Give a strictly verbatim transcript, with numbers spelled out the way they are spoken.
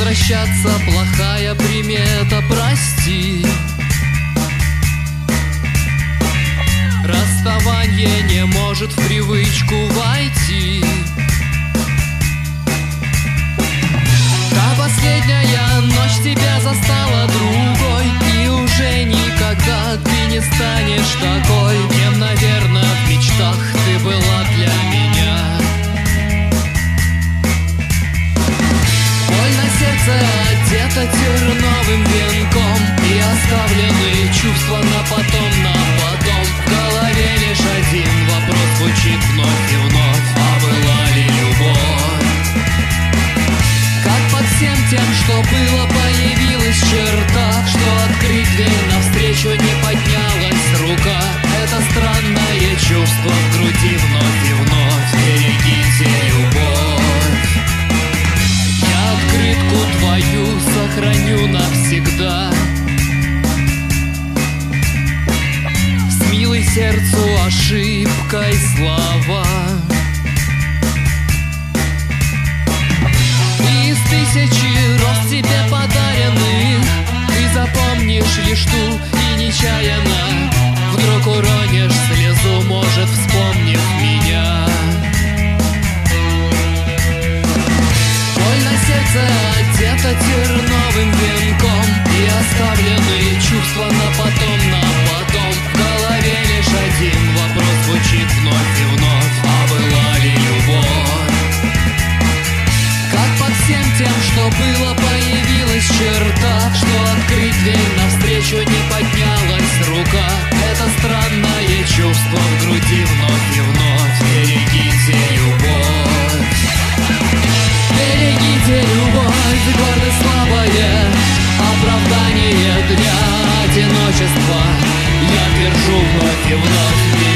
возвращаться плохая примета, прости. Расставание не может в привычку войти. Та последняя ночь тебя застала другой, и уже никогда ты не станешь такой, кем, наверное, в мечтах ты была для меня. Боль на сердце одета терновым венком, и оставленные чувства на потом, на потом. В голове лишь один вопрос звучит вновь и вновь: а была ли любовь? Как под всем тем, что было, появилась черта, что открыть дверь навстречу не поднялась рука. Это странное чувство в груди вновь и вновь. Берегите любовь. Я открытку твою сохраню навсегда. С милой сердцу ошибкой слова. Из тысячи роз тебе подаренных ты запомнишь лишь ту, и нечаянно вдруг уронишь слезу, может, вспомнив меня. Боль на сердце одета терновым венком, и оставленные чувства на потом, на потом. В голове лишь один вопрос звучит вновь и вновь: а была ли любовь? Как под всем тем, что было, появилась черта, что открыть дверь навстречу не поднялась рука. Это странное чувство в груди вновь и вновь. Берегите любовь. Берегите любовь, гордость слабое оправдание для одиночества. Я твержу вновь и вновь.